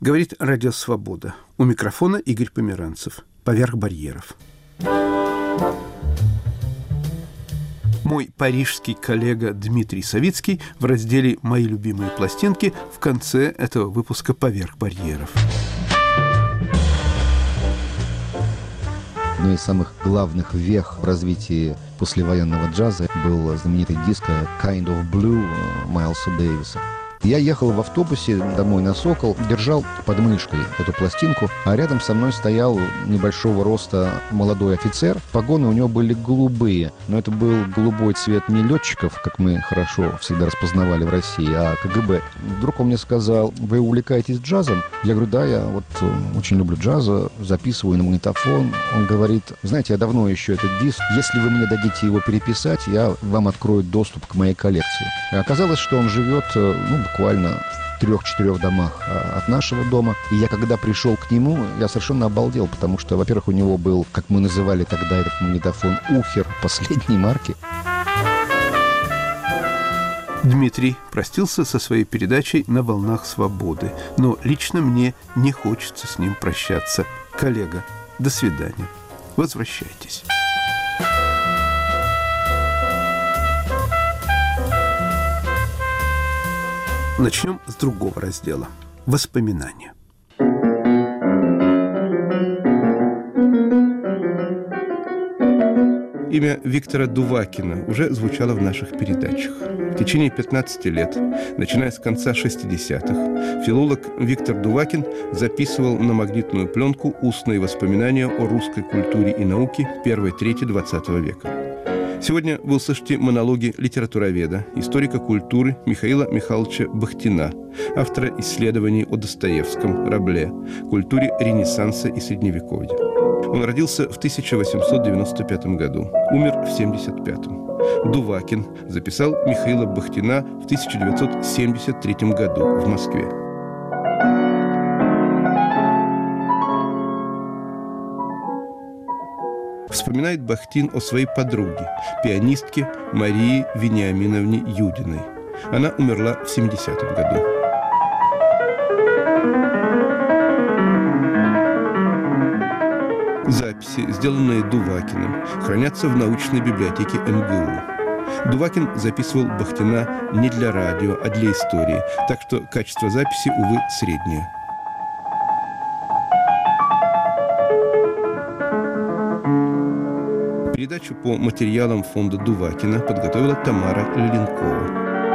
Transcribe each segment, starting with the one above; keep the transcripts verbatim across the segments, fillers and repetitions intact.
Говорит Радио Свобода. У микрофона Игорь Померанцев. «Поверх барьеров». Мой парижский коллега Дмитрий Савицкий в разделе «Мои любимые пластинки» в конце этого выпуска «Поверх барьеров». Одной из самых главных вех в развитии послевоенного джаза был знаменитый диск «Kind of Blue» Майлса Дэвиса. Я ехал в автобусе домой на «Сокол», держал под мышкой эту пластинку, а рядом со мной стоял небольшого роста молодой офицер. Погоны у него были голубые, но это был голубой цвет не летчиков, как мы хорошо всегда распознавали в России, а ка гэ бэ. Вдруг он мне сказал: «Вы увлекаетесь джазом?» Я говорю: «Да, я вот очень люблю джаз, записываю на магнитофон». Он говорит: «Знаете, я давно ищу этот диск. Если вы мне дадите его переписать, я вам открою доступ к моей коллекции». И оказалось, что он живет, ну, буквально в трех-четырех домах от нашего дома. И я, когда пришел к нему, я совершенно обалдел, потому что, во-первых, у него был, как мы называли тогда этот магнитофон, «Ухер» последней марки. Дмитрий простился со своей передачей на «Волнах свободы», но лично мне не хочется с ним прощаться. Коллега, до свидания. Возвращайтесь. Начнем с другого раздела – воспоминания. Имя Виктора Дувакина уже звучало в наших передачах. В течение пятнадцати лет, начиная с конца шестидесятых, филолог Виктор Дувакин записывал на магнитную пленку устные воспоминания о русской культуре и науке первой трети двадцатого века. Сегодня вы услышите монологи литературоведа, историка культуры Михаила Михайловича Бахтина, автора исследований о Достоевском, Рабле, культуре Ренессанса и Средневековья. Он родился в тысяча восемьсот девяносто пятом году, умер в семьдесят пятом. Дувакин записал Михаила Бахтина в тысяча девятьсот семьдесят третьем году в Москве. Вспоминает Бахтин о своей подруге, пианистке Марии Вениаминовне Юдиной. Она умерла в семидесятом году. Записи, сделанные Дувакиным, хранятся в научной библиотеке эм гэ у. Дувакин записывал Бахтина не для радио, а для истории, так что качество записи, увы, среднее. Передачу по материалам фонда Дувакина подготовила Тамара Леленкова.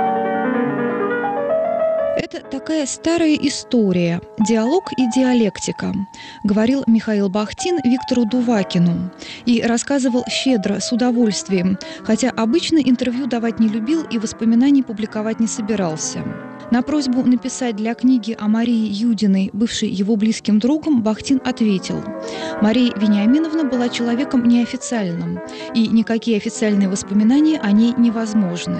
Это такая старая история, диалог и диалектика, говорил Михаил Бахтин Виктору Дувакину и рассказывал щедро, с удовольствием, хотя обычно интервью давать не любил и воспоминаний публиковать не собирался. На просьбу написать для книги о Марии Юдиной, бывшей его близким другом, Бахтин ответил: «Мария Вениаминовна была человеком неофициальным, и никакие официальные воспоминания о ней невозможны».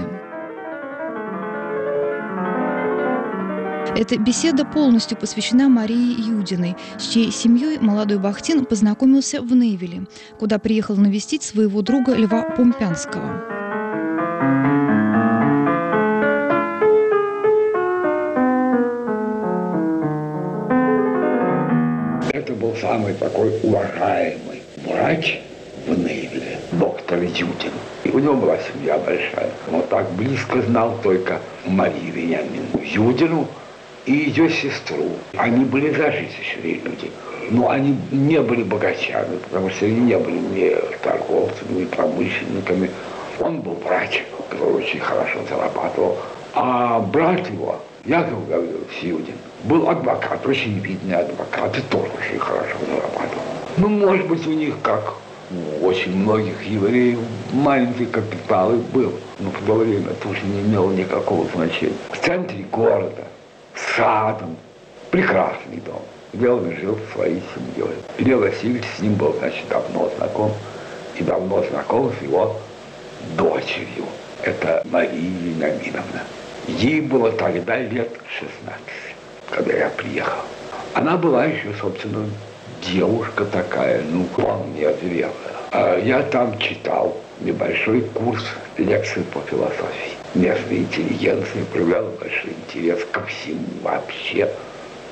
Эта беседа полностью посвящена Марии Юдиной, с чьей семьей молодой Бахтин познакомился в Невеле, куда приехал навестить своего друга Льва Помпянского. Это был самый такой уважаемый врач в Невеле, доктор Юдин. И у него была семья большая. Он так близко знал только Марию Вениаминовну Юдину и ее сестру. Они были зажиточные люди, но они не были богачами, потому что они не были ни торговцами, ни промышленниками. Он был врач, который очень хорошо зарабатывал. А брат его, Яков Гаврилович Юдин, был адвокат, очень видный адвокат, и тоже очень хорошо зарабатывал. Ну, может быть, у них, как у очень многих евреев, маленький капитал и был, но в то время это уже не имело никакого значения. В центре города, с садом, прекрасный дом, где он жил со своей семьей. Илья Васильевич с ним был, значит, давно знаком, и давно знаком с его дочерью. Это Мария Вениаминовна. Ей было тогда лет шестнадцать, когда я приехал. Она была еще, собственно, девушка такая, ну, вполне зрелая. А я там читал небольшой курс лекций по философии. Местная интеллигенция проявляла большой интерес ко всему вообще.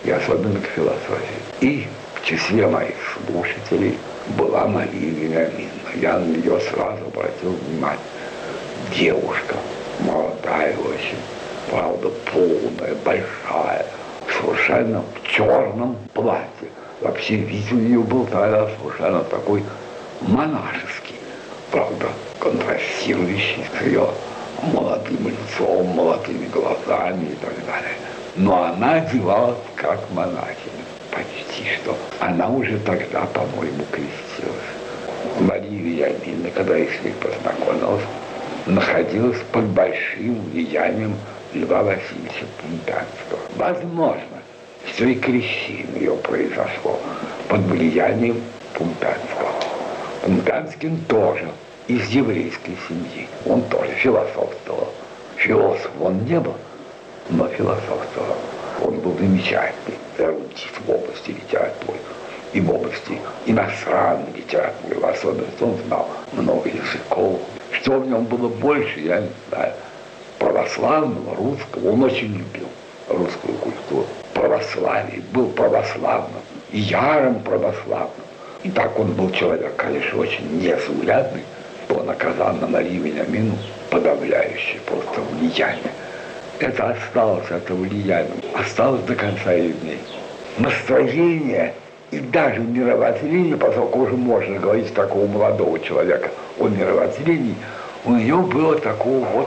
и особенно к философии. И в числе моих слушателей была Мария Вениаминовна. Я на нее сразу обратил внимание. Девушка, молодая очень, правда, полная, большая, совершенно в черном платье. Вообще вид у нее был тогда совершенно такой монашеский, правда, контрастирующий с ее молодым лицом, молодыми глазами и так далее. Но она одевалась как монахиня, почти что. Она уже тогда, по-моему, крестилась. Мария Вениаминовна, когда я с ней познакомилась, находилась под большим влиянием Льва Васильевича Пумпянского. Возможно, что и крещение ее произошло под влиянием Пумпянского. Пумпянский тоже из еврейской семьи. Он тоже философствовал. Философ он не был, но философствовал. Он был замечательный эрудит в области литературы и в области иностранной литературы. В особенности он знал много языков. Что в нем было больше, я не знаю. Православного, русского. Он очень любил русскую культуру. Православие, был православным и ярым православным. И так он был человек, конечно, очень незаурядный, то он оказал на Марию Вениаминовну подавляющее просто влияние. Это осталось, это влияние, осталось до конца ее дней. Настроение и даже мировоззрение, поскольку уже можно говорить такого молодого человека о мировоззрении, у нее было такого вот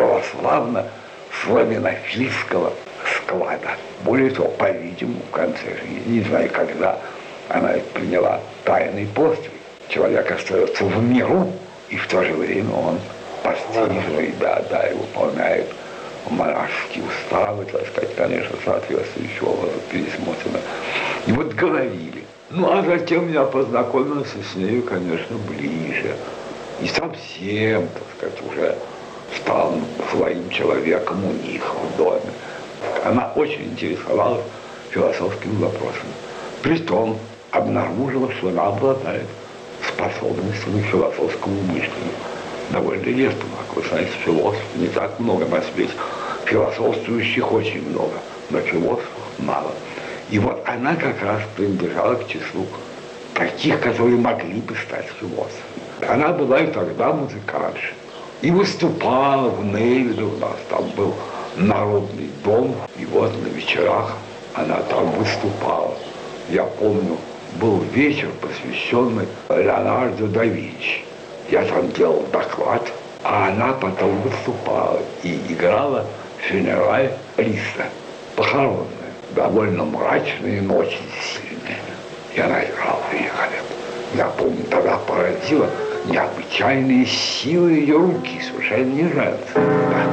православно-славянофильского склада. Более того, по-видимому, в конце жизни, не знаю, когда она приняла тайный подвиг, человек остается в миру, и в то же время он постижный, да, да, и выполняет монашеские уставы, так сказать, конечно, соответствующего образа пересмотрено. И вот говорили. Ну, а затем я познакомился с нею, конечно, ближе. И совсем, так сказать, уже стал своим человеком у них в доме. Она очень интересовалась философскими вопросами. Притом обнаружила, что она обладает способностями к философскому мышлению. Довольно редко, как вы знаете, философов не так много на свете. Философствующих очень много, но философов мало. И вот она как раз принадлежала к числу таких, которые могли бы стать философами. Она была и тогда музыкантша. И выступала в Невеле, у нас там был народный дом, и вот на вечерах она там выступала. Я помню, был вечер, посвященный Леонардо да Винчи. Я там делал доклад, а она потом выступала и играла фюнераль Листа, похоронная, довольно мрачная, но очень сильная. И она играла великолепно. Я помню, тогда поразила необычайные силы ее руки, совершенно не женские. Да.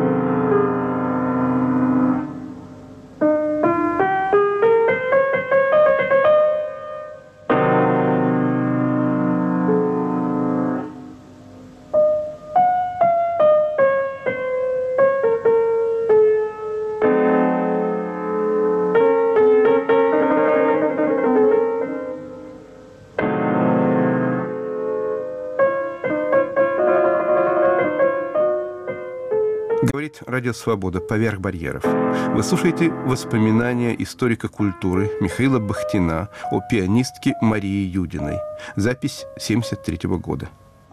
Говорит Радио Свобода «Поверх барьеров». Вы слушаете воспоминания историка культуры Михаила Бахтина о пианистке Марии Юдиной. Запись семьдесят третьего года.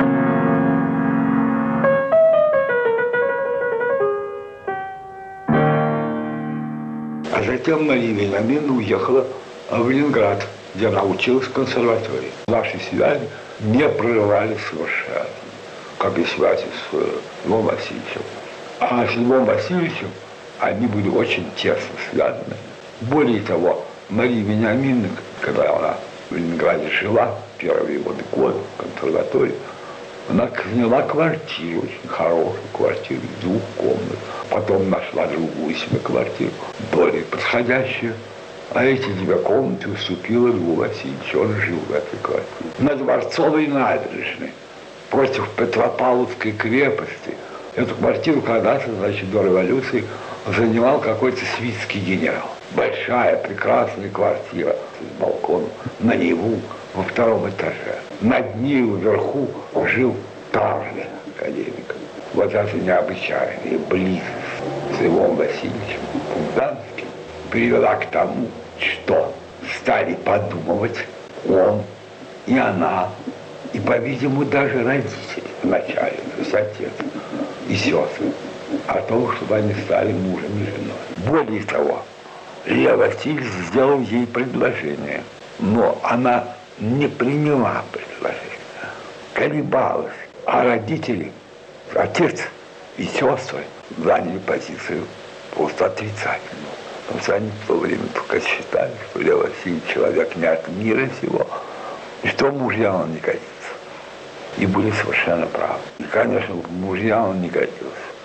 А затем Мария Вениаминовна уехала в Ленинград, где она училась в консерватории. Наши связи не прерывались совершенно, как и связи с Львом Васильевичем. А с Львом Васильевичем они были очень тесно связаны. Более того, Мария Вениаминовна, когда она в Ленинграде жила, первые годы года в консерватории, она сняла квартиру, очень хорошую квартиру, двух комнат. Потом нашла другую себе квартиру, более подходящую. А эти две комнаты уступила Льву Васильевичу. Он жил в этой квартире. На Дворцовой набережной, против Петропавловской крепости. Эту квартиру когда-то, значит, до революции занимал какой-то свитский генерал. Большая, прекрасная квартира с балконом на Неву во втором этаже. Над нею вверху жил Тарля, академик. Вот эта необычайная близость с Львом Васильевичем Пумпянским привела к тому, что стали подумывать он и она, и, по-видимому, даже родители вначале, то есть отец и сестры, о том, чтобы они стали мужем и женой. Более того, Лев Васильевич сделал ей предложение, но она не приняла предложение, колебалась, а родители, отец и сестры заняли позицию просто отрицательную. Потому что они в то время только считали, что Лев Васильевич человек не от мира сего, и что мужьям он не годится. И были совершенно правы. И, конечно, мужьям он не годился.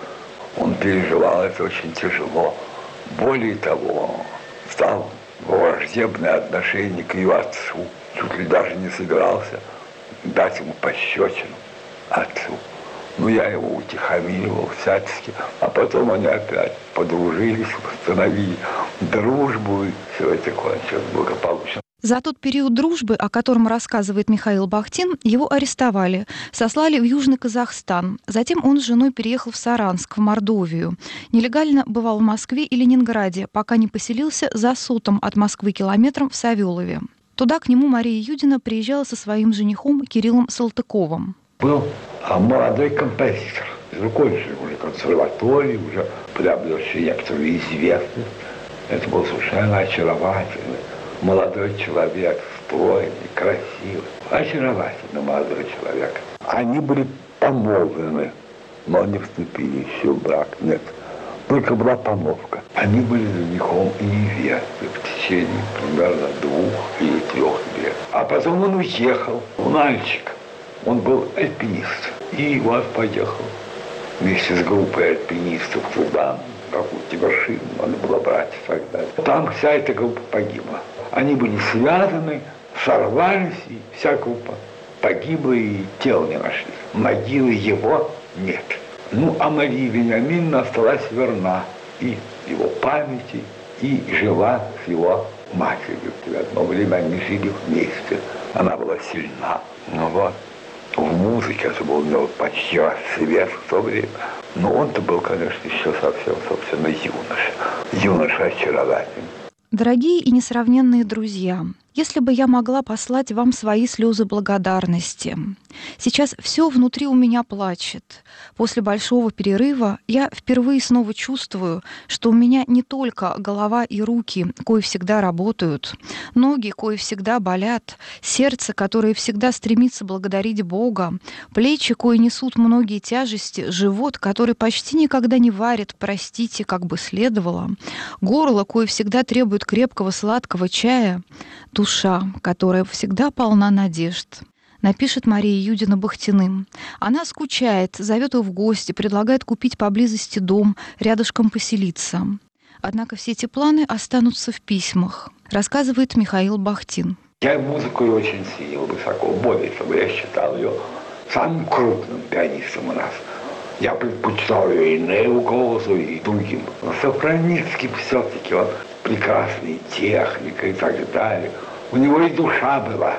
Он переживал это очень тяжело. Более того, стал враждебное отношение к ее отцу. Чуть ли даже не собирался дать ему пощечину отцу. Ну, я его утихомиривал всячески. А потом они опять подружились, восстановили дружбу, и все это кончилось благополучно. За тот период дружбы, о котором рассказывает Михаил Бахтин, его арестовали, сослали в Южный Казахстан. Затем он с женой переехал в Саранск, в Мордовию. Нелегально бывал в Москве и Ленинграде, пока не поселился за сотым от Москвы километром в Савелове. Туда к нему Мария Юдина приезжала со своим женихом Кириллом Салтыковым. Был молодой композитор, закончил уже консерваторию, уже приобретший некоторую известность. Это был совершенно очаровательный молодой человек, стройный, красивый, очаровательный молодой человек. Они были помолвлены, но не вступили еще в брак, нет. Только была помолвка. Они были женихом и невестой в течение примерно двух или трех лет. А потом он уехал, мальчик. Он был альпинист. И вот поехал вместе с группой альпинистов туда, какую-то вершину надо было брать и так далее. Там вся эта группа погибла. Они были связаны, сорвались, и вся группа погибла, и тела не нашли. Могилы его нет. Ну, а Мария Вениаминовна осталась верна и его памяти, и жила с его матерью. В одно время они жили вместе. Она была сильна. Ну вот. В музыке это был у него почти расцвет в то время. Но он-то был, конечно, еще совсем, собственно, юноша. Юноша очаровательный. Дорогие и несравненные друзья, если бы я могла послать вам свои слезы благодарности. Сейчас все внутри у меня плачет. После большого перерыва я впервые снова чувствую, что у меня не только голова и руки, кои всегда работают, ноги, кои всегда болят, сердце, которое всегда стремится благодарить Бога, плечи, кои несут многие тяжести, живот, который почти никогда не варит, простите, как бы следовало, горло, кое всегда требует крепкого сладкого чая, душа, которая всегда полна надежд. Напишет Мария Юдина Бахтиным. Она скучает, зовет его в гости, предлагает купить поблизости дом, рядышком поселиться. Однако все эти планы останутся в письмах, рассказывает Михаил Бахтин. Я музыку очень ценил высоко. Более того, я считал ее самым крупным пианистом у нас. Я предпочитал ее и Нейлу голосу, и другим. Но Сопраницкий все-таки он прекрасный, техника и так далее. У него и душа была.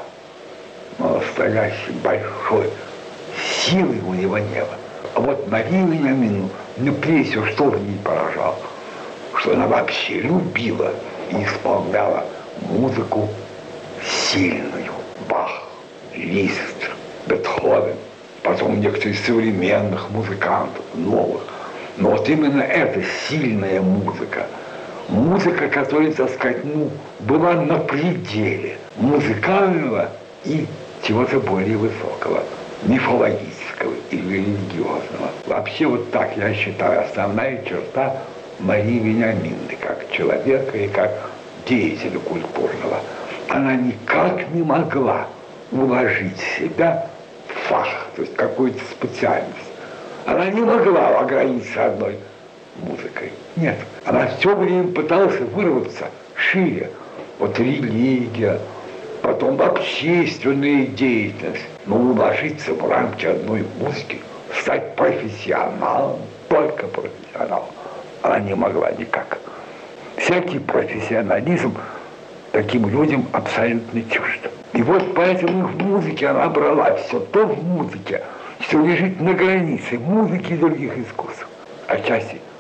Но настоящей большой силы у него не было. А вот Марию Вениаминовну, мне прежде всего что в ней поражало, что она вообще любила и исполняла музыку сильную. Бах, Лист, Бетховен, потом некоторые современных музыкантов, новых. Но вот именно эта сильная музыка, музыка, которая, так сказать, ну, была на пределе музыкального и чего-то более высокого, мифологического или религиозного. Вообще вот так, я считаю, основная черта Марии Вениаминовны, как человека и как деятеля культурного. Она никак не могла уложить себя в фах, то есть какую-то специальность. Она не могла ограничиться одной музыкой. Нет, она все время пыталась вырваться шире. Вот религия, потом общественная деятельность. Но уложиться в рамки одной музыки, стать профессионалом, только профессионалом, она не могла никак. Всякий профессионализм таким людям абсолютно чужд. И вот поэтому в музыке она брала все то в музыке, что лежит на границе музыки и других искусств. Отчасти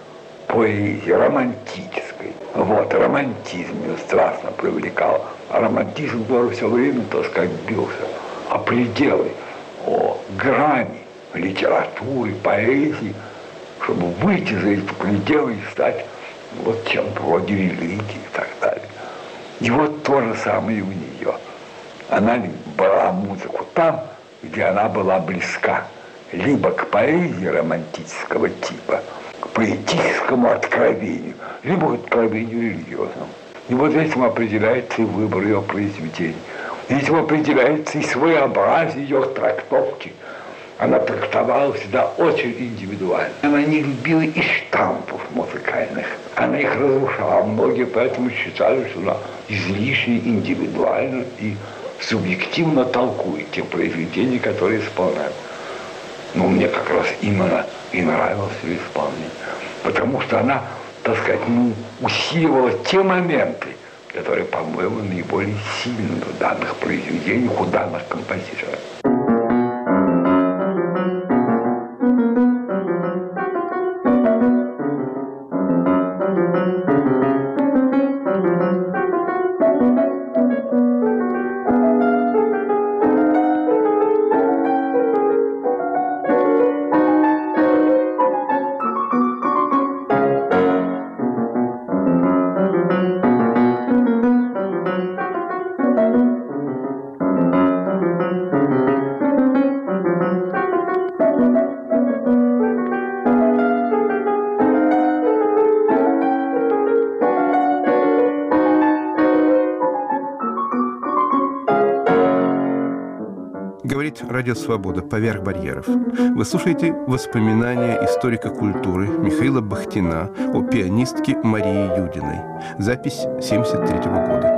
поэзии романтической. Вот, романтизм ее страстно привлекал. А романтизм тоже все время, так сказать, бился о пределы, о грани литературы, поэзии, чтобы выйти за эти пределы и стать вот чем-то вроде религии и так далее. И вот то же самое и у нее. Она брала музыку там, где она была близка, либо к поэзии романтического типа, к поэтическому откровению, либо к откровению религиозному. И вот этим определяется и выбор ее произведений. Этим определяется и своеобразие ее трактовки. Она трактовала всегда очень индивидуально. Она не любила и штампов музыкальных. Она их разрушала. Многие поэтому считали, что она излишне индивидуально и субъективно толкует те произведения, которые исполняют. Но мне как раз именно и нравилось ее исполнение. Потому что она, так сказать, ну, усиливала те моменты, которые, по-моему, наиболее сильны в данных произведениях у данных композиторов. Говорит Радио Свобода «Поверх барьеров». Вы слушаете воспоминания историка культуры Михаила Бахтина о пианистке Марии Юдиной. Запись семьдесят третьего года.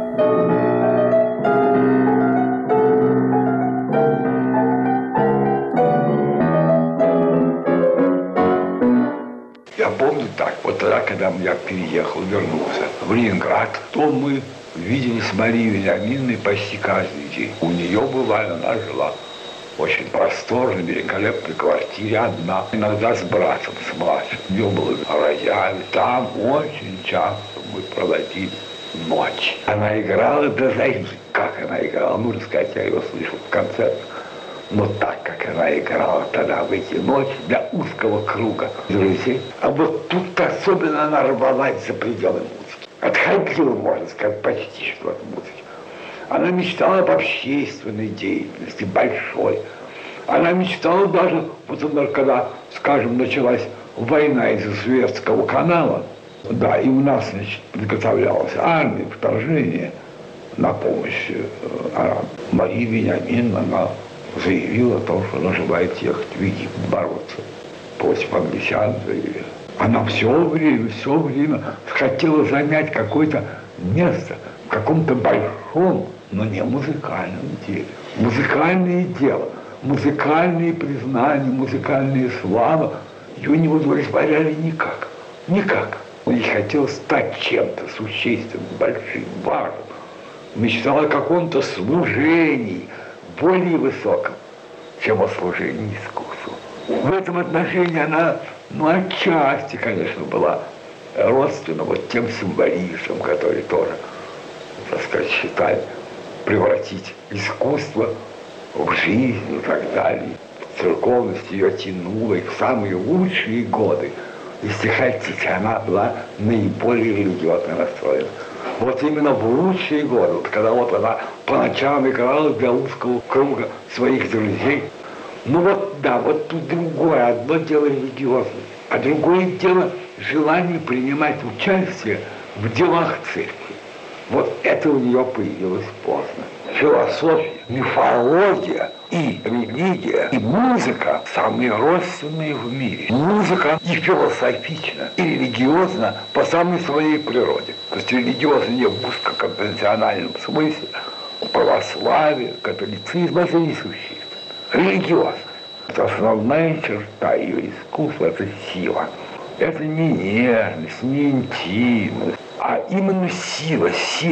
Я помню так, вот тогда, когда я переехал, вернулся в Ленинград, то мы видели с Марией Вениаминовной почти каждый день. У нее бывало, она жила в очень просторной, великолепной квартире одна, иногда с братом, с младшим. У нее было рояль, там очень часто мы проводили ночь. Она играла до зари. Как она играла, нужно сказать, я ее слышал в концертах. Но так, как она играла тогда в эти ночи для узкого круга друзей. А вот тут особенно она рвалась за пределы музыки. Отходила, можно сказать, почти что от музыки. Она мечтала об общественной деятельности, большой. Она мечтала даже, вот, например, когда, скажем, началась война из-за Суэцкого канала, да, и у нас, значит, подготовлялась армия, вторжение на помощь арабам. Мария Вениаминовна, она заявила о том, что она желает ехать в Египет бороться против англичан. Она все время, все время хотела занять какое-то место в каком-то большом, но не музыкальном деле. Музыкальное дело, музыкальные признания, музыкальная слава ее не удовлетворяли никак. Никак. Ей хотелось стать чем-то существенным, большим, важным. Мечтала о каком-то служении, более высоком, чем о служении искусству. В этом отношении она, ну, отчасти, конечно, была родственна вот тем символистам, которые тоже, так сказать, считали превратить искусство в жизнь и так далее. Церковность ее тянула и в самые лучшие годы. Если хотите, она была наиболее религиозно настроена. Вот именно в лучшие годы, вот когда вот она по ночам играла для узкого круга своих друзей. Ну вот да, вот тут другое, одно дело религиозное, а другое дело желание принимать участие в делах церкви. Вот это у нее появилось поздно. Философия, мифология и религия, и музыка самые родственные в мире. Музыка и философична, и религиозна по самой своей природе. То есть религиозна не в узкоконфессиональном смысле, православие, католицизм, это несущественно. Религиозно. Это основная черта ее искусства, это сила. Это не нежность, не интимность, а именно сила, сила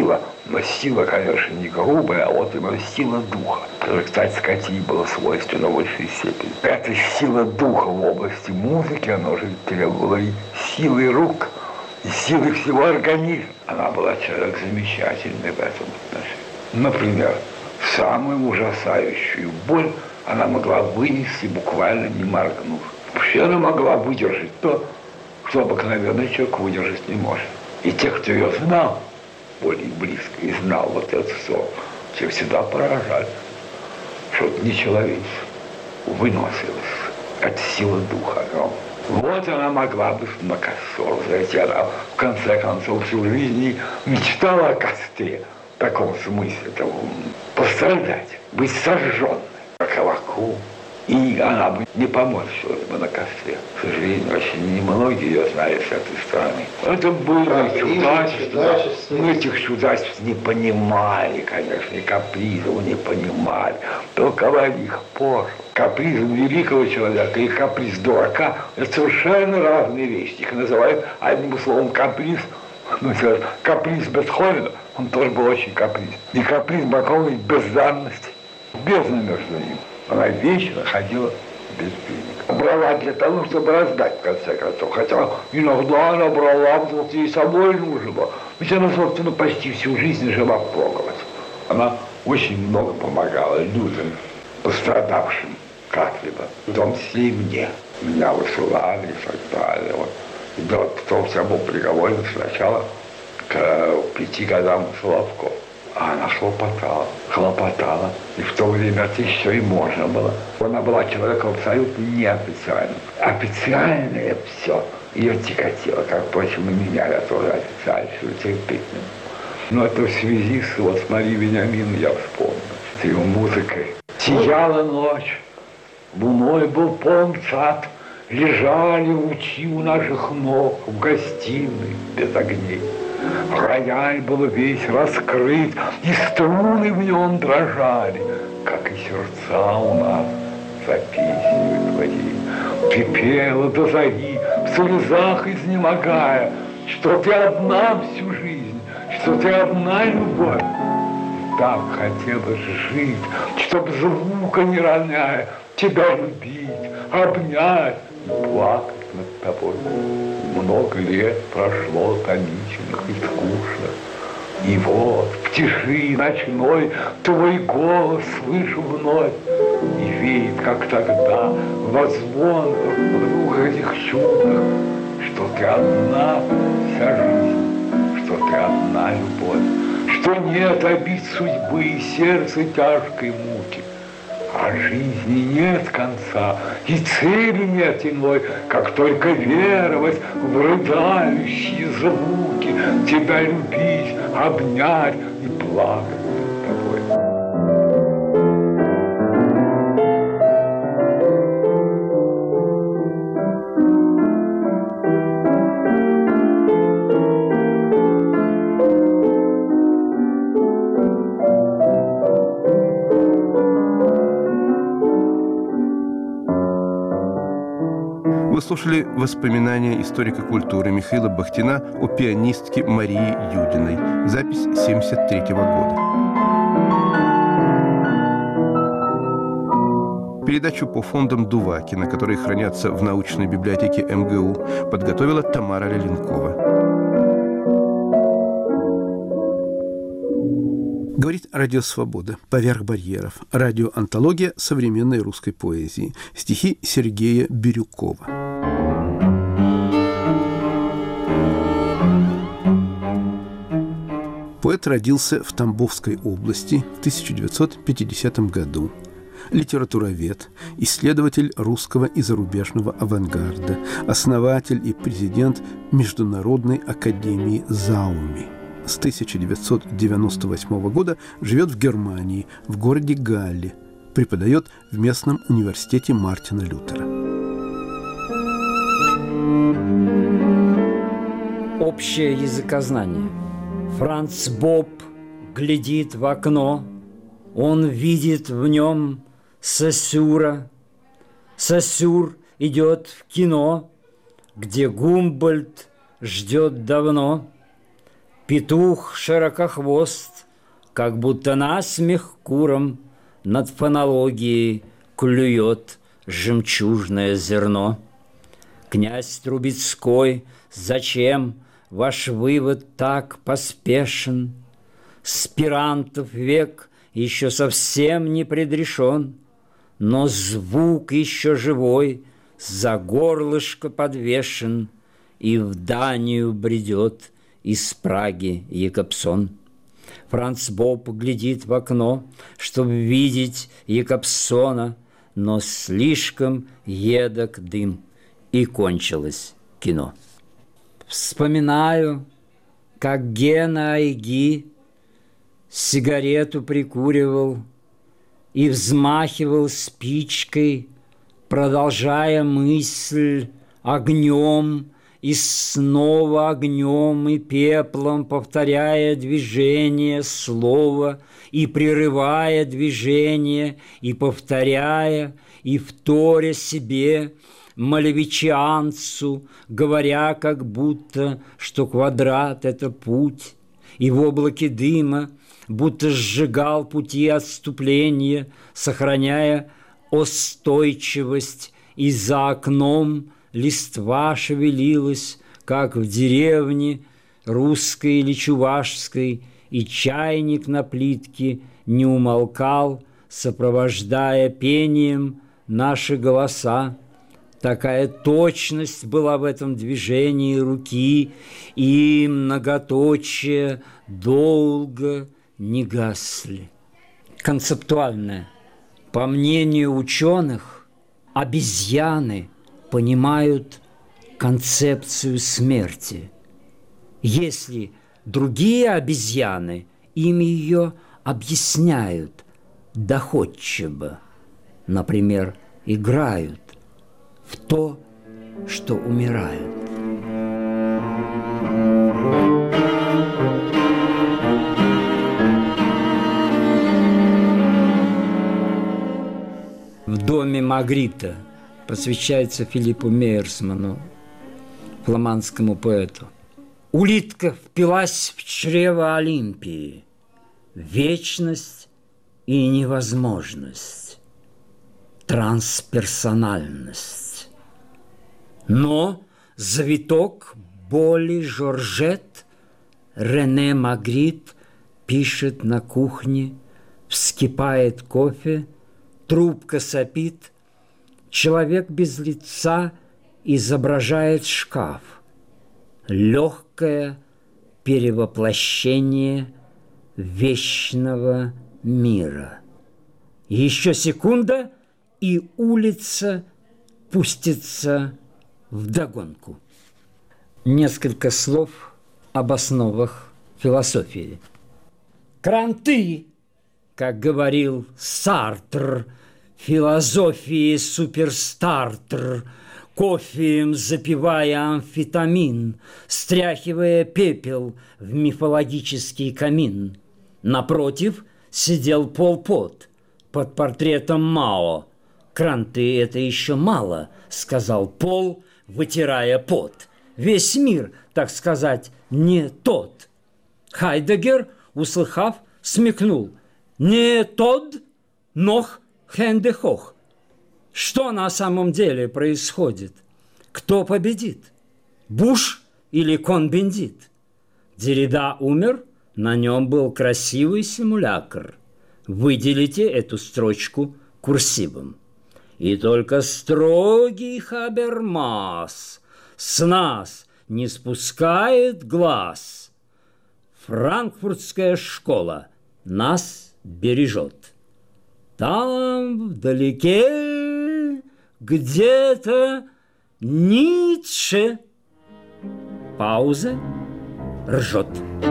Но сила, конечно, не грубая, а вот именно сила духа, которая, кстати, Скотти было свойственно в высшей степени. Эта сила духа в области музыки, она уже требовала и силы рук, и силы всего организма. Она была человек замечательный в этом отношении. Например, самую ужасающую боль она могла вынести, буквально не моргнув. Вообще она могла выдержать то, что обыкновенный человек выдержать не может. И те, кто ее знал более близко и знал вот это все, те всегда поражали, что это не человечество, выносилось. Это сила духа огромная. Вот она могла бы на костер зайти. Она, в конце концов, всю жизнь мечтала о костре. В таком смысле, того, пострадать, быть сожженной, как Авакум. И она бы не поморщилась бы на костре. К сожалению, очень немногие ее знают с этой стороны. Это было чудачество. Мы этих чудачеств не понимали, конечно, и капризов не понимали. Толковали их позже. Каприз великого человека и каприз дурака – это совершенно разные вещи. Их называют одним словом каприз. Ну, каприз Бетховена, он тоже был очень каприз. И каприз Бетховена – бездарность, бездна между ними. Она вечно ходила без денег. Брала для того, чтобы раздать, в конце концов. Хотя иногда она брала, потому что ей самой нужно было. Ведь она, собственно, почти всю жизнь жила впроголодь. Она очень много помогала людям, пострадавшим как-либо. В том числе и мне. Меня высылали и так далее. Вот. И потом я был приговорен сначала к пяти годам Соловков. А она хлопотала, хлопотала. И в то время это еще и можно было. Она была человеком абсолютно неофициальным. Официальное все ее тяготило, как, впрочем, и меня, я тоже официально терпеть не мог. Но это в связи с, вот, с Марией Вениаминовной я вспомнил, с ее музыкой. Сияла ночь, луной был полн сад, лежали лучи у наших ног в гостиной без огней. Рояль был весь раскрыт, и струны в нем дрожали, как и сердца у нас за песню твоей. Ты пела до зари, в слезах изнемогая, что ты одна всю жизнь, что ты одна любовь. И так хотелось жить, чтоб звука не роняя, тебя любить, обнять и плакать над тобой. Много лет прошло томительных и скучных. И вот в тиши ночной твой голос слышу вновь. И веет, как тогда, во звонках вдруг этих чудах, что ты одна вся жизнь, что ты одна любовь, что нет обид судьбы и сердца тяжкой муки. А жизни нет конца, и цели нет иной, как только веровать в рыдающие звуки, тебя любить, обнять и плакать над тобой. Вы слушали воспоминания историка культуры Михаила Бахтина о пианистке Марии Юдиной. Запись семьдесят третьего года. Передачу по фондам Дувакина, которые хранятся в научной библиотеке эм гэ у, подготовила Тамара Леленкова. Говорит Радио Свобода. Поверх барьеров. Радиоантология современной русской поэзии. Стихи Сергея Бирюкова. Поэт родился в Тамбовской области в тысяча девятьсот пятидесятом году. Литературовед, исследователь русского и зарубежного авангарда, основатель и президент Международной академии Зауми. С тысяча девятьсот девяносто восьмого года живет в Германии, в городе Галле. Преподает в местном университете Мартина Лютера. Общее языкознание. Франц Боб глядит в окно. Он видит в нем Сосюра. Сосюр идет в кино, где Гумбольдт ждет давно. Петух широкохвост, как будто насмех куром над фонологией клюет жемчужное зерно. Князь Трубецкой, зачем ваш вывод так поспешен? Спирантов век еще совсем не предрешен, но звук еще живой за горлышко подвешен, и в Данию бредет из Праги Якобсон. Франц Боб глядит в окно, чтоб видеть Якобсона, но слишком едок дым, и кончилось кино. Вспоминаю, как Гена Айги сигарету прикуривал и взмахивал спичкой, продолжая мысль огнем и снова огнем и пеплом, повторяя движение слова и прерывая движение, и повторяя, и вторя себе, малевичианцу, говоря как будто, что квадрат – это путь, и в облаке дыма будто сжигал пути отступления, сохраняя устойчивость, и за окном листва шевелилась, как в деревне русской или чувашской, и чайник на плитке не умолкал, сопровождая пением наши голоса. Такая точность была в этом движении руки, и многоточие долго не гасли. Концептуальное. По мнению ученых, обезьяны понимают концепцию смерти, если другие обезьяны им ее объясняют доходчиво, например, играют в то, что умирают. В доме Магрита посвящается Филиппу Мейерсману, фламандскому поэту. Улитка впилась в чрево Олимпии, вечность и невозможность, трансперсональность. Но завиток боли Жоржет Рене Магрит пишет на кухне, вскипает кофе, трубка сопит, человек без лица изображает шкаф. Легкое перевоплощение вечного мира. Еще секунда, и улица пустится вдогонку. Несколько слов об основах философии. Кранты, как говорил Сартр, философии суперстартер, кофеем запивая амфетамин, стряхивая пепел в мифологический камин. Напротив сидел Пол Пот под портретом Мао. «Кранты – это еще мало», – сказал Пол, вытирая пот. «Весь мир, так сказать, не тот». Хайдеггер, услыхав, смекнул. «Не тот, нох хенде хох». Что на самом деле происходит? Кто победит? Буш или Кон-Бендит? Деррида умер, на нем был красивый симулякр. Выделите эту строчку курсивом. И только строгий Хабермас с нас не спускает глаз. Франкфуртская школа нас бережет. Там вдалеке где-то Ницше. Пауза. Ржет.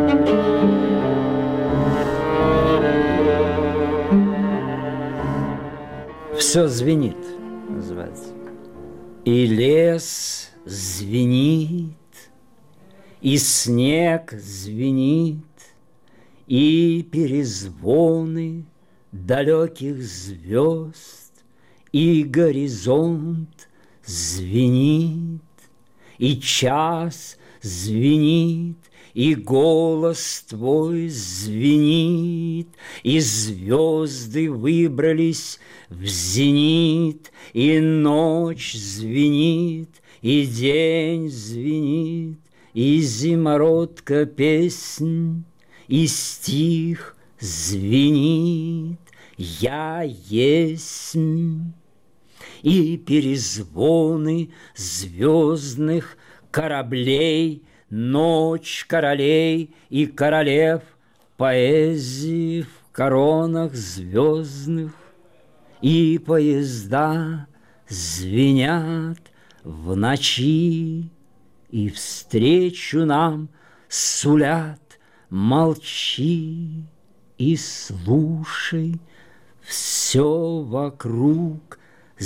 Все звенит, называется. И лес звенит, и снег звенит, и перезвоны далеких звезд, и горизонт звенит, и час звенит, и голос твой звенит, и звезды выбрались в зенит, и ночь звенит, и день звенит, и зимородка песнь, и стих звенит, я есмь, и перезвоны звездных кораблей, ночь королей и королев, поэзии в коронах звездных, и поезда звенят в ночи, и встречу нам сулят молчи и слушай, все вокруг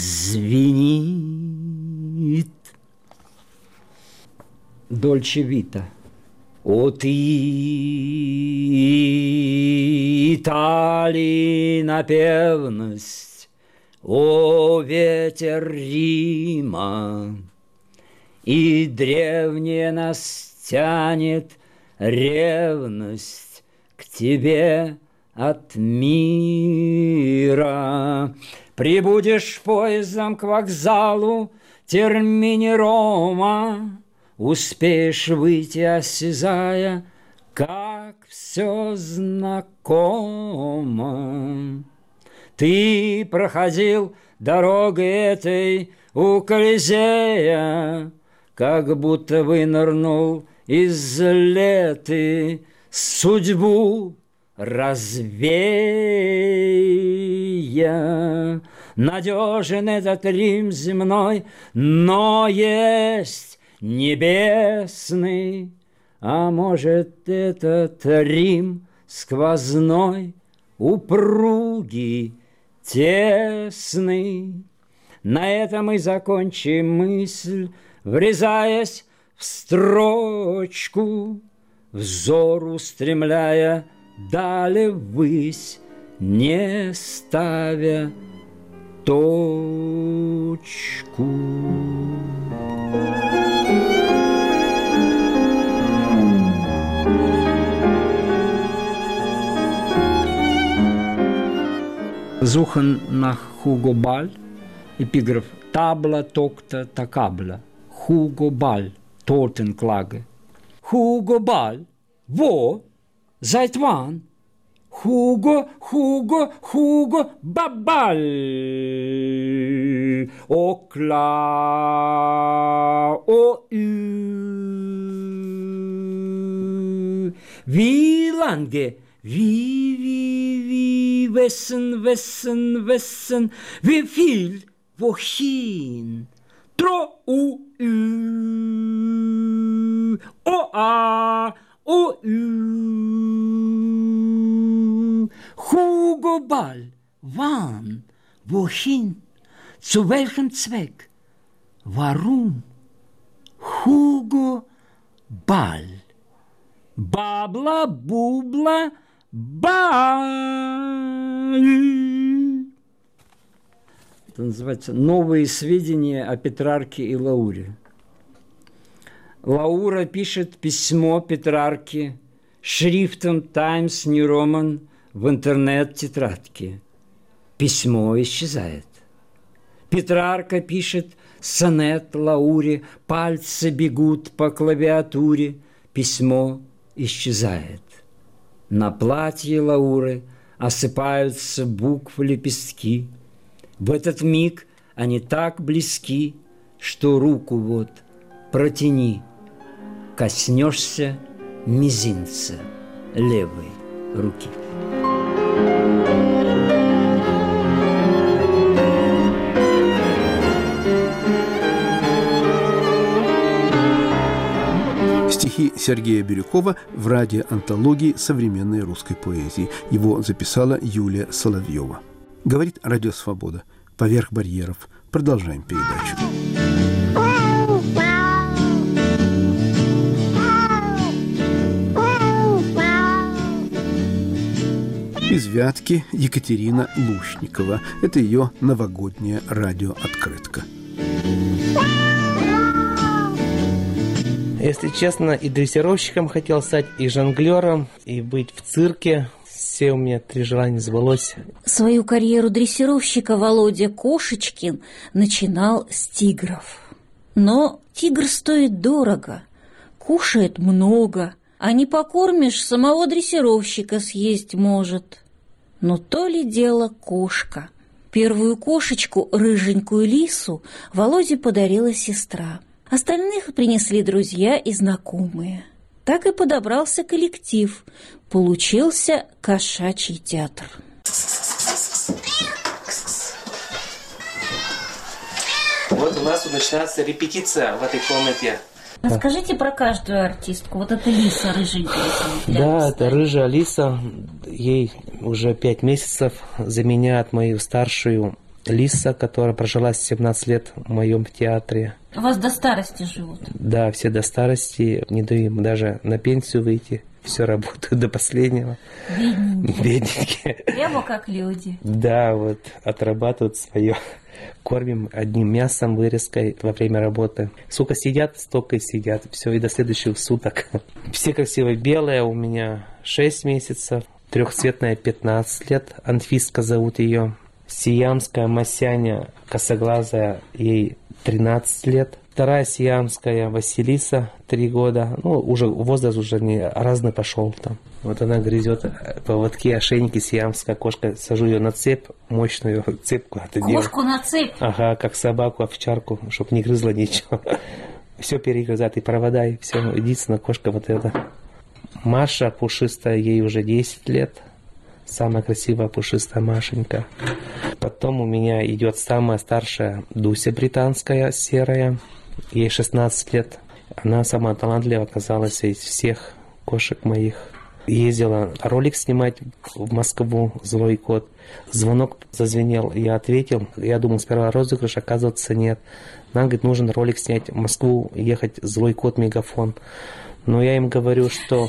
звенит. Дольче Вита. О ты, Италии напевность, о ветер Рима, и древняя нас тянет ревность к тебе от мира. Прибудешь поездом к вокзалу Термини Рома, успеешь выйти, осязая, как все знакомо. Ты проходил дорогой этой у Колизея, как будто вынырнул из леты, судьбу развея. Надежен этот Рим земной, но есть небесный, а может, этот Рим сквозной, упругий, тесный. На этом и закончим мысль, врезаясь в строчку, взор устремляя далее ввысь, не ставя точку. Suchen nach Hugo Ball, Epigraph Tabla tocta tacabla, Hugo Ball, Totenklage. Hugo Ball, wo? Seit wann? Hugo, Hugo, Hugo, Babal. O klar, o ü. Wie lange? Wie, wie, wie, wessen, wessen, wessen, wie viel, wohin? Tro, u, ü, o, a, o, ü. Hugo Ball, wann, wohin, zu welchem Zweck, warum? Hugo Ball. Бабла, бубла, баль. Это называется «Новые сведения о Петрарке и Лауре». Лаура пишет письмо Петрарке шрифтом Times New Roman в интернет-тетрадке. Письмо исчезает. Петрарка пишет сонет Лауре, пальцы бегут по клавиатуре, письмо исчезает. На платье Лауры осыпаются букв лепестки. В этот миг они так близки, что руку вот протяни, коснешься мизинца левой руки. Стихи Сергея Бирюкова в радиоантологии современной русской поэзии. Его записала Юлия Соловьева. Говорит Радио Свобода. Поверх барьеров. Продолжаем передачу. Из Вятки Екатерина Лушникова. Это ее новогодняя радиооткрытка. Если честно, и дрессировщиком хотел стать, и жонглером, и быть в цирке. Все у меня три желания сбылось. Свою карьеру дрессировщика Володя Кошечкин начинал с тигров. Но тигр стоит дорого, кушает много, а не покормишь, самого дрессировщика съесть может. Но то ли дело кошка. Первую кошечку, рыженькую лису, Володе подарила сестра. Остальных принесли друзья и знакомые. Так и подобрался коллектив. Получился кошачий театр. Вот у нас начинается репетиция в этой комнате. Расскажите про каждую артистку. Вот это лиса рыженькая. Да, это рыжая лиса. Ей уже пять месяцев. Заменяет мою старшую лиса, которая прожила семнадцать лет в моем театре. У вас до старости живут? Да, все до старости. Не даю им даже на пенсию выйти. Все работают до последнего. Бедненькие. Бедненькие. Прямо как люди. Да, вот отрабатывают свое. Кормим одним мясом, вырезкой во время работы. Сколько сидят, столько и сидят. Все, и до следующих суток. Все красиво белые. У меня шесть месяцев. Трехцветная пятнадцать лет. Анфиска зовут ее. Сиамская Масяня, косоглазая, ей тринадцать лет. Вторая сиамская Василиса, три года. Ну, уже возраст уже не разный пошел там. Вот она грызет поводки, ошейники, сиамская кошка. Сажу ее на цепь, мощную цепку. Кошку на цепь? Ага, как собаку, овчарку, чтобы не грызла ничего. Все перегрызает, и провода, и все. Единственная кошка вот эта. Маша пушистая, ей уже десять лет. Самая красивая пушистая Машенька. Потом у меня идет самая старшая Дуся британская, серая. Ей шестнадцать лет. Она самая талантливая оказалась из всех кошек моих. Ездила ролик снимать в Москву, «Злой кот». Звонок зазвенел, я ответил. Я думал, сперва розыгрыш, оказывается, нет. Нам, говорит, нужен ролик снять в Москву, ехать «Злой кот», мегафон. Но я им говорю, что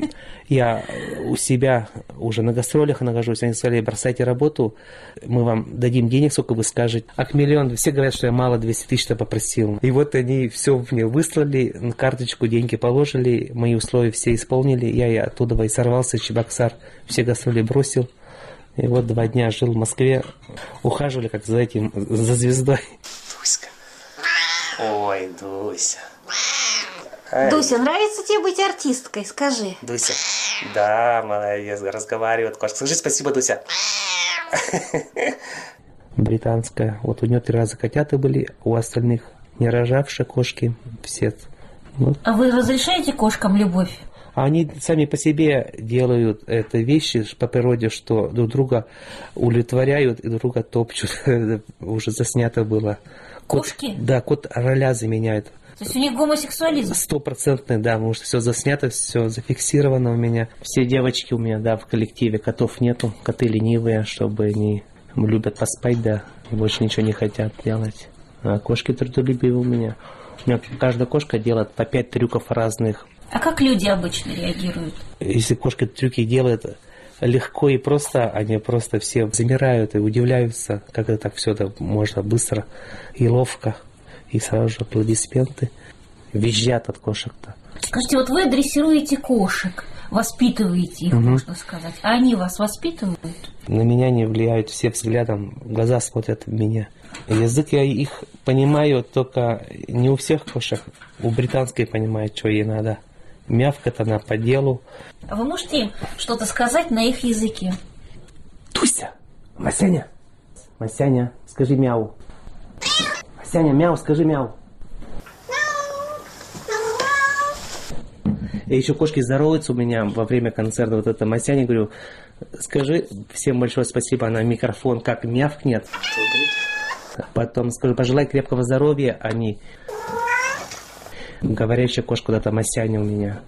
я у себя уже на гастролях нахожусь. Они сказали, бросайте работу, мы вам дадим денег, сколько вы скажете. А к миллиону, все говорят, что я мало двести тысяч попросил. И вот они все мне выслали, на карточку деньги положили, мои условия все исполнили. Я и оттуда и сорвался, Чебоксар, все гастроли бросил. И вот два дня жил в Москве, ухаживали как за этим, за звездой. Дуська. Ой, Дуся. Ай. Дуся, нравится тебе быть артисткой? Скажи. Дуся. Да, молодец, разговаривает кошка. Скажи спасибо, Дуся. Британская. Вот у нее три раза котята были, у остальных не рожавшие кошки. Все. Вот. А вы разрешаете кошкам любовь? Они сами по себе делают это вещи по природе, что друг друга удовлетворяют и друг друга топчут. Уже заснято было. Кот, кошки? Да, кот роля заменяет. То есть у них гомосексуализм? Стопроцентный, да, потому что все заснято, все зафиксировано у меня. Все девочки у меня, да, в коллективе, котов нету, коты ленивые, чтобы они любят поспать, да, и больше ничего не хотят делать. А кошки трудолюбивые у меня. У меня каждая кошка делает по пять трюков разных. А как люди обычно реагируют? Если кошка трюки делает легко и просто, они просто все замирают и удивляются, как это так все это можно быстро и ловко. И сразу же аплодисменты. Визжат от кошек-то. Скажите, вот вы дрессируете кошек, воспитываете их, угу. можно сказать. А они вас воспитывают? На меня не влияют все взглядом, в глаза смотрят в меня. Язык я их понимаю, только не у всех кошек. У британской понимает, что ей надо. Мявкает она по делу. А вы можете им что-то сказать на их языке? Туся! Масяня! Масяня, скажи мяу. Масяня, мяу, скажи мяу. И еще кошки здороваются у меня во время концерта. Вот это Масяня, говорю, скажи всем большое спасибо. Она микрофон как мявкнет. Потом скажу, пожелай крепкого здоровья. Они... Говорящая кошка куда-то Масяня у меня.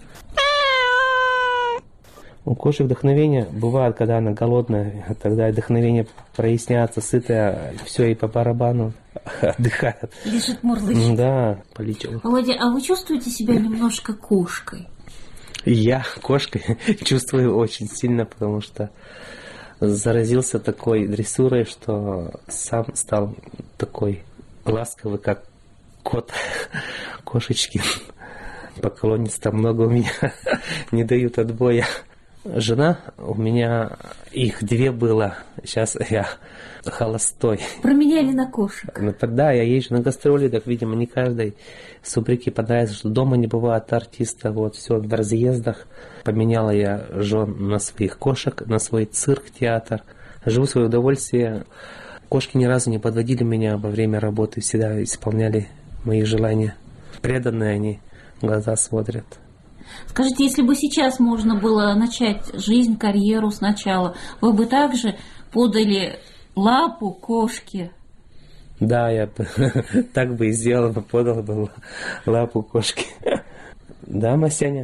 У кошек вдохновение бывает, когда она голодная. Тогда вдохновение проясняется, сытая. Все, и по барабану отдыхает. Лежит, мурлычет. Да, полетел. Володя, а вы чувствуете себя немножко кошкой? Я кошкой чувствую очень сильно, потому что заразился такой дрессурой, что сам стал такой ласковый, как кот Кошечкин. Поклонниц там много у меня, не дают отбоя. Жена, у меня их две было, сейчас я холостой. Променяли на кошек. Ну, тогда я езжу на гастроли, так, видимо, не каждой супруге понравится, что дома не бывает артиста, вот, все в разъездах. Поменяла я жен на своих кошек, на свой цирк, театр. Живу в свое удовольствие. Кошки ни разу не подводили меня во время работы, всегда исполняли мои желания. Преданные они, в глаза смотрят. Скажите, если бы сейчас можно было начать жизнь, карьеру сначала, вы бы также подали лапу кошке? Да, я так бы и сделал, подал бы лапу кошке. Да, Масяня?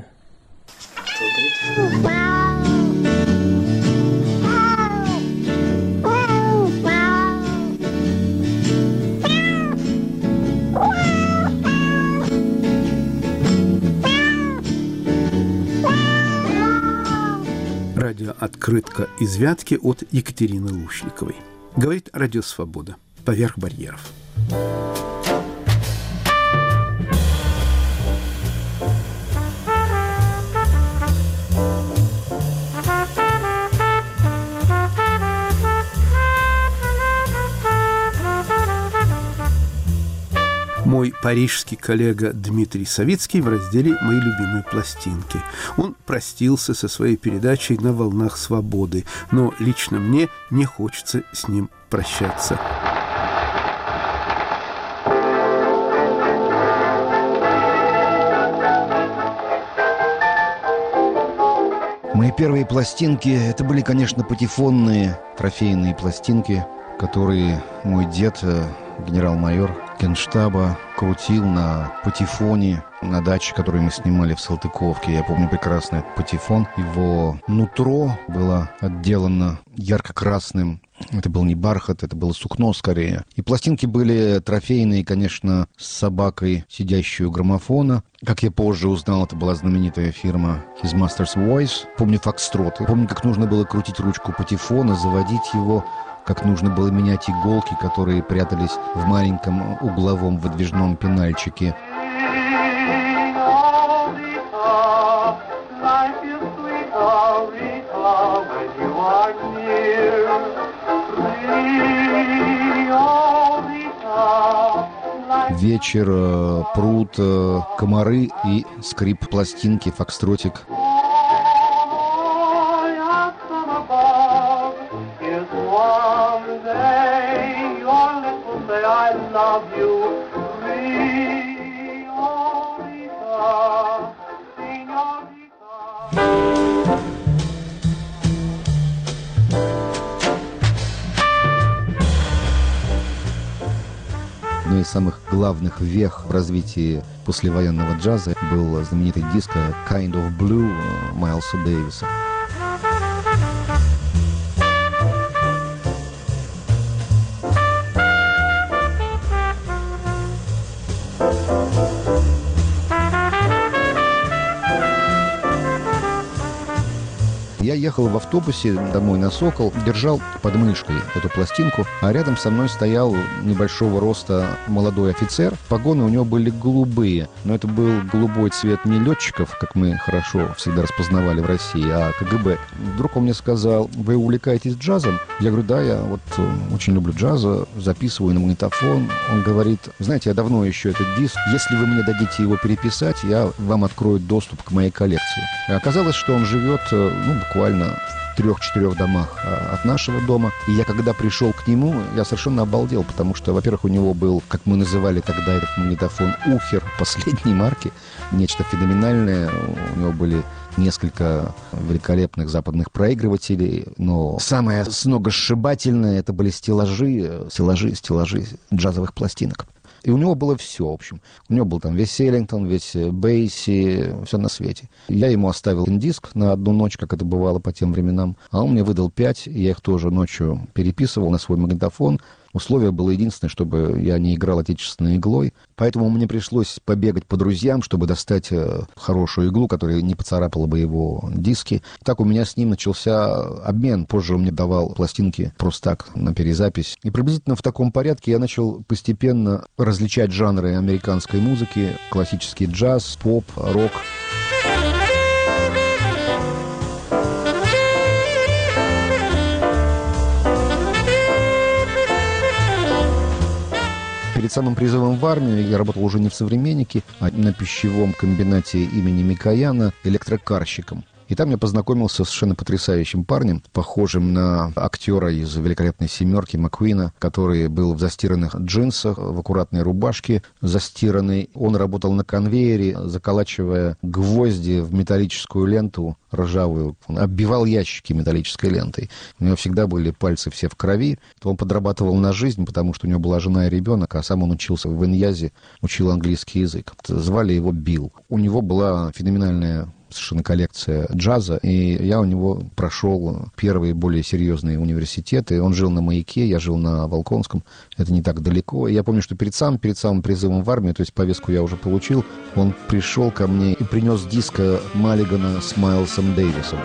Радиооткрытка из Вятки от Екатерины Лушниковой. Говорит Радио Свобода. Поверх барьеров. Мой парижский коллега Дмитрий Савицкий в разделе «Мои любимые пластинки». Он простился со своей передачей на волнах свободы, но лично мне не хочется с ним прощаться. Мои первые пластинки, это были, конечно, патефонные, трофейные пластинки, которые мой дед, генерал-майор Генштаба, крутил на патефоне на даче, которую мы снимали в Салтыковке. Я помню прекрасно этот патефон. Его нутро было отделано ярко-красным. Это был не бархат, это было сукно скорее. И пластинки были трофейные, конечно, с собакой, сидящей у граммофона. Как я позже узнал, это была знаменитая фирма His Master's Voice. Помню фокстроты. Помню, как нужно было крутить ручку патефона, заводить его, как нужно было менять иголки, которые прятались в маленьком угловом выдвижном пенальчике. Вечер, пруд, комары и скрип пластинки, фокстротик. Одной из самых главных вех в развитии послевоенного джаза был знаменитый диск «Kind of Blue» Майлса Дэвиса. Я ехал в автобусе домой на Сокол, держал под мышкой эту пластинку, а рядом со мной стоял небольшого роста молодой офицер. Погоны у него были голубые, но это был голубой цвет не летчиков, как мы хорошо всегда распознавали в России, а КГБ. Вдруг он мне сказал: «Вы увлекаетесь джазом?» Я говорю: «Да, я вот очень люблю джаз, записываю на магнитофон». Он говорит: «Знаете, я давно ищу этот диск. Если вы мне дадите его переписать, я вам открою доступ к моей коллекции». И оказалось, что он живет, ну, буквально в трех-четырех домах от нашего дома. И я, когда пришел к нему, я совершенно обалдел, потому что, во-первых, у него был, как мы называли тогда этот магнитофон, Ухер последней марки, нечто феноменальное. У него были несколько великолепных западных проигрывателей, но самое сногсшибательное — это были стеллажи, стеллажи, стеллажи джазовых пластинок. И у него было все, в общем. У него был там весь Эллингтон, весь Бейси, все на свете. Я ему оставил диск на одну ночь, как это бывало по тем временам, а он мне выдал пять, и я их тоже ночью переписывал на свой магнитофон. Условие было единственное, чтобы я не играл отечественной иглой. Поэтому мне пришлось побегать по друзьям, чтобы достать хорошую иглу, которая не поцарапала бы его диски. Так у меня с ним начался обмен. Позже он мне давал пластинки просто так, на перезапись. И приблизительно в таком порядке я начал постепенно различать жанры американской музыки. Классический джаз, поп, рок. Перед самым призывом в армию я работал уже не в «Современнике», а на пищевом комбинате имени Микояна электрокарщиком. И там я познакомился с совершенно потрясающим парнем, похожим на актера из «Великолепной семерки» Маккуина, который был в застиранных джинсах, в аккуратной рубашке застиранной. Он работал на конвейере, заколачивая гвозди в металлическую ленту ржавую. Он оббивал ящики металлической лентой. У него всегда были пальцы все в крови. Он подрабатывал на жизнь, потому что у него была жена и ребенок, а сам он учился в Иньязе, учил английский язык. Звали его Билл. У него была феноменальная совершенно коллекция джаза, и я у него прошел первые более серьезные университеты. Он жил на Маяке, я жил на Волконском, это не так далеко. И я помню, что перед самым, перед самым призывом в армию, то есть повестку я уже получил, он пришел ко мне и принес диск Маллигана с Майлсом Дэвисом.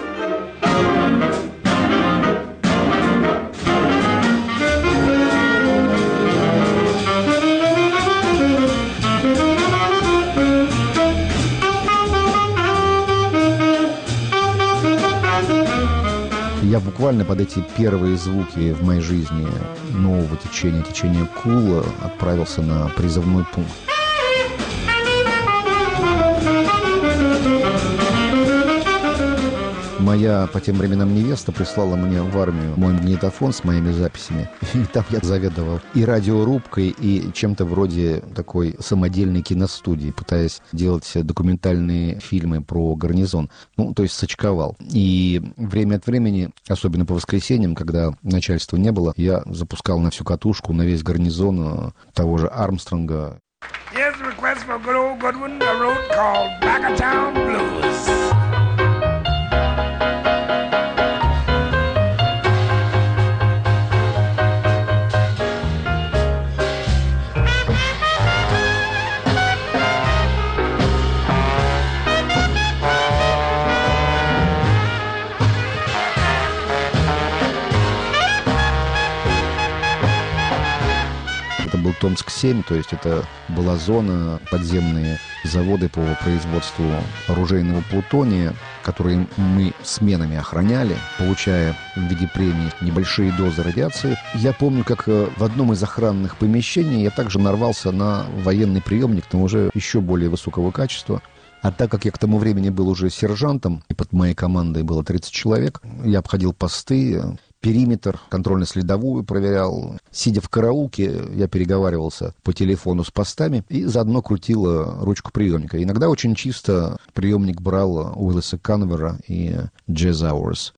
Я буквально под эти первые звуки в моей жизни нового течения, течения Кула, отправился на призывной пункт. Моя по тем временам невеста прислала мне в армию мой магнитофон с моими записями. И там я заведовал и радиорубкой, и чем-то вроде такой самодельной киностудии, пытаясь делать документальные фильмы про гарнизон. Ну, то есть сочковал. И время от времени, особенно по воскресеньям, когда начальства не было, я запускал на всю катушку, на весь гарнизон того же Армстронга. Here's a request for good old Goodwin, a road called Back of Town Blues. Был Томск-семь, то есть это была зона, подземные заводы по производству оружейного плутония, которые мы сменами охраняли, получая в виде премии небольшие дозы радиации. Я помню, как в одном из охранных помещений я также нарвался на военный приемник, но уже еще более высокого качества. А так как я к тому времени был уже сержантом, и под моей командой было тридцать человек, я обходил посты, периметр, контрольно-следовую проверял. Сидя в караулке, я переговаривался по телефону с постами и заодно крутил ручку приемника. Иногда очень чисто приемник брал Уиллиса Канвера и Jazz Hours.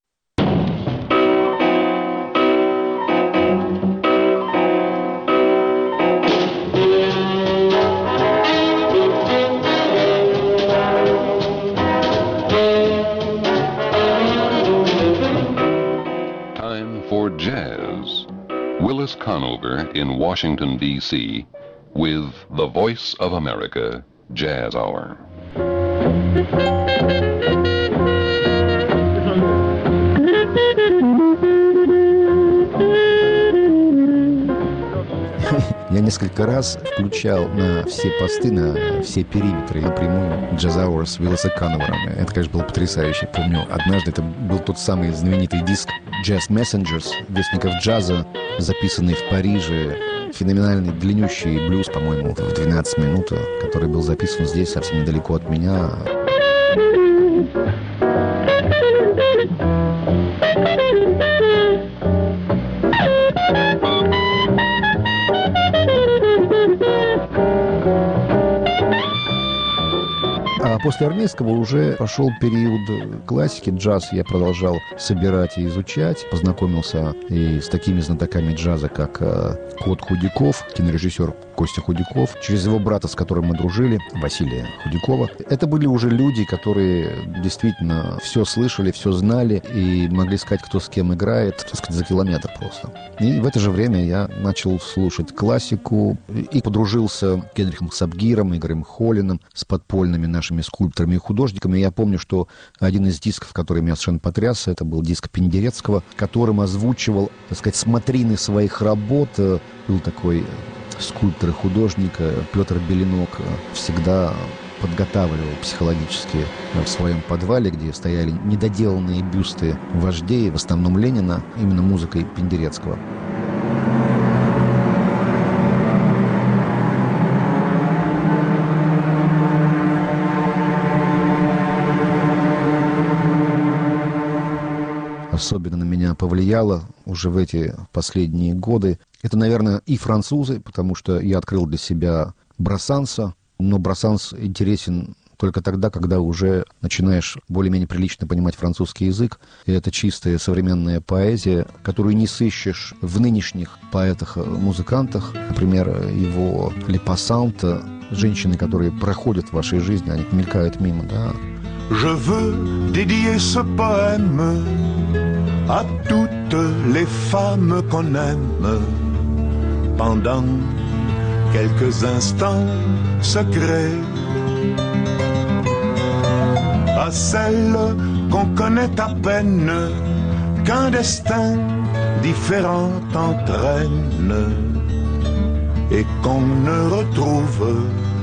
For jazz, Willis Conover in Washington, D C with the Voice of America Jazz Hour. Я несколько раз включал на все посты, на все периметры напрямую Jazz Hours с Уиллиса Кановера. Это, конечно, было потрясающе. Помню, однажды это был тот самый знаменитый диск Jazz Messengers, Вестников джаза, записанный в Париже. Феноменальный длиннющий блюз, по-моему, в двенадцать минут, который был записан здесь, совсем недалеко от меня. А после армейского уже пошел период классики, джаз. Я продолжал собирать и изучать. Познакомился и с такими знатоками джаза, как Кот Худяков, кинорежиссер Костя Худяков, через его брата, с которым мы дружили, Василия Худякова. Это были уже люди, которые действительно все слышали, все знали и могли сказать, кто с кем играет, так сказать, за километр просто. И в это же время я начал слушать классику и подружился с Генрихом Сабгиром, Игорем Холлиным, с подпольными нашими скульпторами и художниками. Я помню, что один из дисков, который меня совершенно потряс, это был диск Пендерецкого, которым озвучивал, так сказать, смотрины своих работ. Был такой скульптор и художник Петр Беленок, всегда подготавливал психологически в своем подвале, где стояли недоделанные бюсты вождей, в основном Ленина, именно музыкой Пендерецкого. Особенно на меня повлияло уже в эти последние годы. Это, наверное, и французы, потому что я открыл для себя Брассанса, но Брассанс интересен только тогда, когда уже начинаешь более-менее прилично понимать французский язык. И это чистая современная поэзия, которую не сыщешь в нынешних поэтах-музыкантах. Например, его «Les passantes», женщины, которые проходят в вашей жизни, они мелькают мимо, да. Je veux dédier ce poème à toutes les femmes qu'on aime pendant quelques instants secrets, à celles qu'on connaît à peine, qu'un destin différent entraîne et qu'on ne retrouve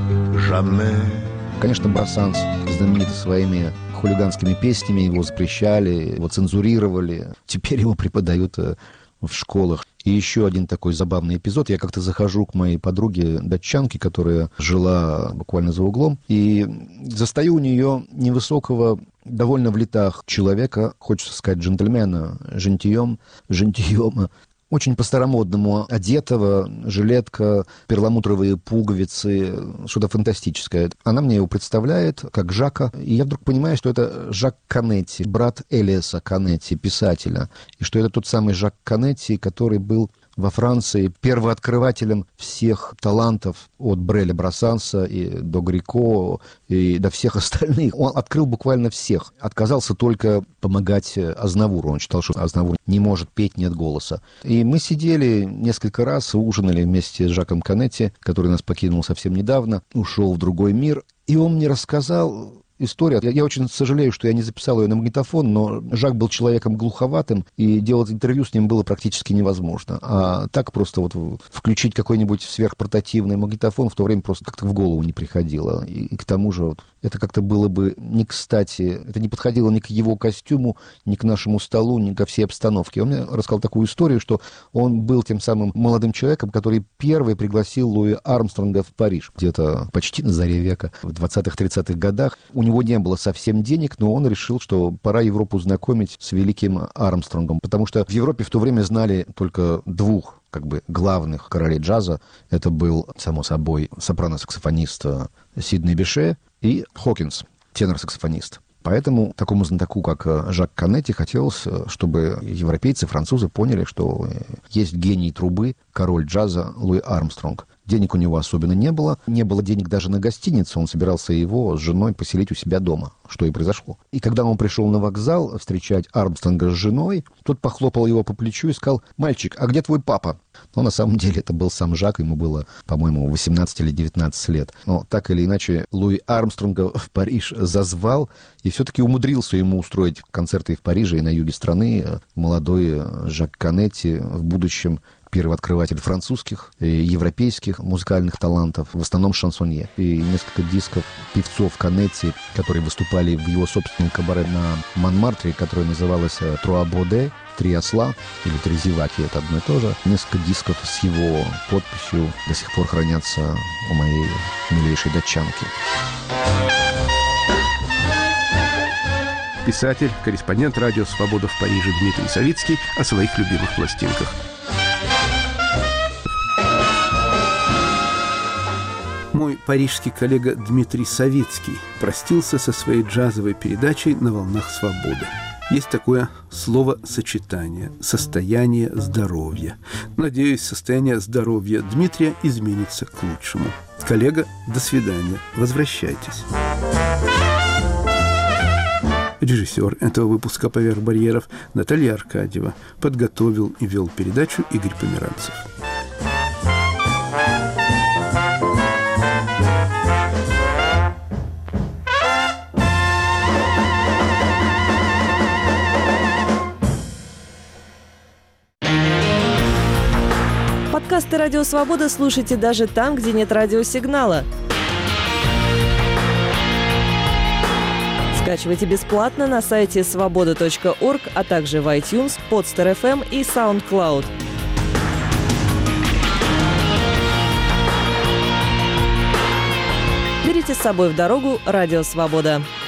jamais. Конечно, Брассанс знаменит своими хулиганскими песнями, его запрещали, его цензурировали. Теперь его преподают в школах. И еще один такой забавный эпизод. Я как-то захожу к моей подруге датчанке, которая жила буквально за углом, и застаю у нее невысокого, довольно в летах человека, хочется сказать джентльмена, жентием, жентиема, очень по-старомодному одетого, жилетка, перламутровые пуговицы, что-то фантастическое. Она мне его представляет как Жака, и я вдруг понимаю, что это Жак Канетти, брат Элиаса Канетти, писателя, и что это тот самый Жак Канетти, который был во Франции первооткрывателем всех талантов от Бреля Брассанса и до Грико и до всех остальных. Он открыл буквально всех. Отказался только помогать Азнавуру. Он считал, что Азнавур не может петь, нет голоса. И мы сидели несколько раз, ужинали вместе с Жаком Канетти, который нас покинул совсем недавно, ушел в другой мир. И он мне рассказал история. Я, я очень сожалею, что я не записал ее на магнитофон, но Жак был человеком глуховатым, и делать интервью с ним было практически невозможно. А так просто вот включить какой-нибудь сверхпортативный магнитофон в то время просто как-то в голову не приходило. И, и к тому же вот, это как-то было бы не кстати. Это не подходило ни к его костюму, ни к нашему столу, ни ко всей обстановке. Он мне рассказал такую историю, что он был тем самым молодым человеком, который первый пригласил Луи Армстронга в Париж. Где-то почти на заре века, в двадцатых-тридцатых годах. У него не было совсем денег, но он решил, что пора Европу знакомить с великим Армстронгом, потому что в Европе в то время знали только двух как бы главных королей джаза. Это был, само собой, сопрано-саксофонист Сидней Беше и Хокинс, тенор-саксофонист. Поэтому такому знатоку, как Жак Канетти, хотелось, чтобы европейцы, французы поняли, что есть гений трубы, король джаза Луи Армстронг. Денег у него особенно не было. Не было денег даже на гостиницу. Он собирался его с женой поселить у себя дома, что и произошло. И когда он пришел на вокзал встречать Армстронга с женой, тот похлопал его по плечу и сказал: «Мальчик, а где твой папа?» Но на самом деле это был сам Жак, ему было, по-моему, восемнадцать или девятнадцать лет. Но так или иначе Луи Армстронга в Париж зазвал и все-таки умудрился ему устроить концерты и в Париже, и на юге страны. Молодой Жак Канетти, в будущем первооткрыватель французских и европейских музыкальных талантов, в основном шансонье. И несколько дисков певцов Канетти, которые выступали в его собственном кабаре на Монмартре, которое называлось «Труа Боде», «Три осла» или «Три зеваки», это одно и то же. Несколько дисков с его подписью до сих пор хранятся у моей милейшей датчанки. Писатель, корреспондент радио «Свобода» в Париже Дмитрий Савицкий о своих любимых пластинках. мой парижский коллега Дмитрий Савицкий простился со своей джазовой передачей «На волнах свободы». Есть такое словосочетание «состояние здоровья». Надеюсь, состояние здоровья Дмитрия изменится к лучшему. Коллега, до свидания. Возвращайтесь. Режиссер этого выпуска «Поверх барьеров» Наталья Аркадьева. Подготовил и вел передачу Игорь Померанцев. Подкасты «Радио Свобода» слушайте даже там, где нет радиосигнала. Скачивайте бесплатно на сайте свобода точка орг, а также в iTunes, Podster эф эм и SoundCloud. Берите с собой в дорогу «Радио Свобода».